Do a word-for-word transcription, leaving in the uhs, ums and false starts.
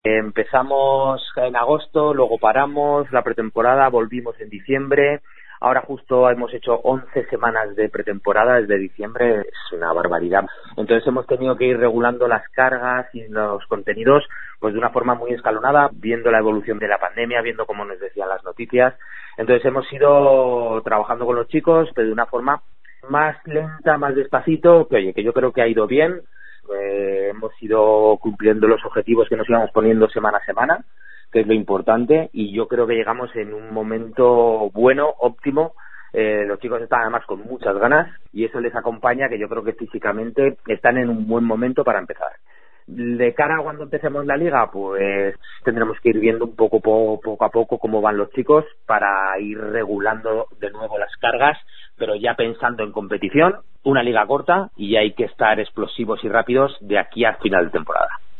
Empezamos en agosto, luego paramos la pretemporada, volvimos en diciembre. Ahora justo hemos hecho once semanas de pretemporada desde diciembre, es una barbaridad. Entonces hemos tenido que ir regulando las cargas y los contenidos pues de una forma muy escalonada, viendo la evolución de la pandemia, viendo cómo nos decían las noticias. Entonces hemos ido trabajando con los chicos, pero de una forma más lenta, más despacito, que oye, que yo creo que ha ido bien. Eh, hemos ido cumpliendo los objetivos que nos íbamos poniendo semana a semana, que es lo importante, y yo creo que llegamos en un momento bueno, óptimo. Eh, los chicos están además con muchas ganas y eso les acompaña, que yo creo que físicamente están en un buen momento para empezar. De cara a cuando empecemos la liga, pues tendremos que ir viendo un poco po- poco a poco cómo van los chicos para ir regulando de nuevo las cargas, pero ya pensando en competición, una liga corta y hay que estar explosivos y rápidos de aquí a final de temporada.